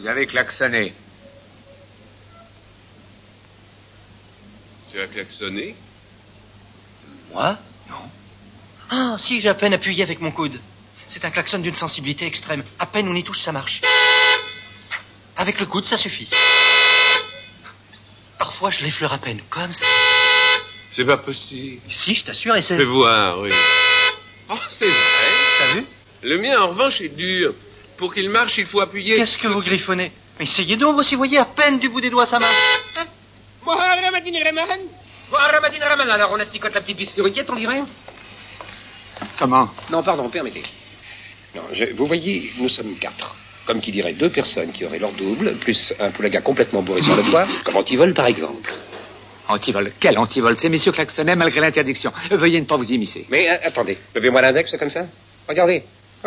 Vous avez klaxonné. Tu as klaxonné? Moi? Non. Ah, si, j'ai à peine appuyé avec mon coude. C'est un klaxon d'une sensibilité extrême. À peine on y touche, ça marche. Avec le coude, ça suffit. Parfois, je l'effleure à peine, comme ça. C'est pas possible. Si, je t'assure, et c'est... Fais voir, oui. Oh, c'est vrai. T'as vu? Le mien, en revanche, est dur. Pour qu'il marche, il faut appuyer... Qu'est-ce que vous griffonnez? Essayez donc, vous voyez, à peine du bout des doigts, ça marche. Alors, on asticote la petite bisturiquette, on dirait? Comment? Non, pardon, permettez. Non, vous voyez, nous sommes 4. Comme qui dirait 2 personnes qui auraient leur double, plus un poulaga complètement bourré sur le toit, comme antivol, par exemple. Antivol? Quel antivol? Ces messieurs klaxonnaient malgré l'interdiction. Veuillez ne pas vous immiscer. Mais attendez, levez-moi l'index comme ça. Regardez.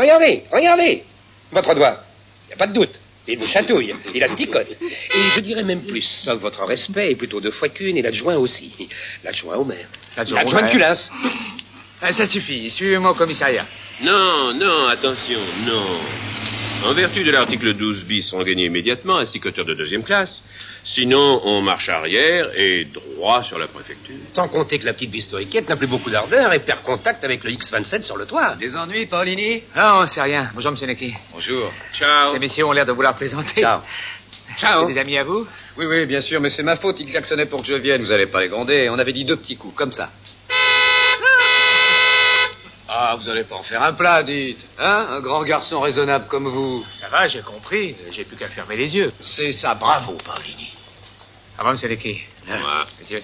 Votre doigt. Il n'y a pas de doute. Il vous chatouille, il asticote. Et je dirais même plus, sauf votre respect, et plutôt 2 fois qu'une, et l'adjoint aussi. L'adjoint au maire. L'adjoint de culasse. Ça suffit. Suivez-moi au commissariat. Non, attention, non. En vertu de l'article 12 bis, on gagne immédiatement un asticoteur de 2e classe. Sinon, on marche arrière et droit sur la préfecture. Sans compter que la petite bisturiquette n'a plus beaucoup d'ardeur et perd contact avec le X27 sur le toit. Des ennuis, Paolini? Non, c'est rien. Bonjour, monsieur Necky. Bonjour. Ciao. Ces messieurs ont l'air de vouloir plaisanter. Ciao. C'est des amis à vous? Oui, bien sûr, mais c'est ma faute. Ils klaxonnaient pour que je vienne. Vous allez pas les gronder. On avait dit 2 petits coups, comme ça. Ah, vous allez pas en faire un plat, dites. Hein? Un grand garçon raisonnable comme vous. Ça va, j'ai compris. J'ai plus qu'à fermer les yeux. C'est ça, bravo, Paolini. Au revoir, monsieur Necky. Monsieur.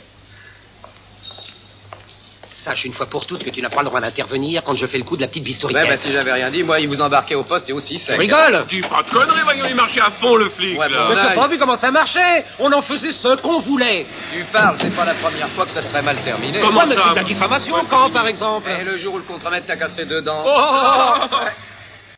Sache une fois pour toutes que tu n'as pas le droit d'intervenir quand je fais le coup de la petite bisturiquette. Ouais, si j'avais rien dit, moi, il vous embarquait au poste et aussi sec. Rigole! Dis pas de conneries, voyons, il marchait à fond, le flic, Ouais, là. bon, Mais t'as pas vu comment ça marchait? On en faisait ce qu'on voulait. Tu parles, c'est pas la première fois que ça serait mal terminé. Comment Ouais, mais ça? c'est de la diffamation quand, par exemple? Et le jour où le contremaître t'a cassé 2 dents. Oh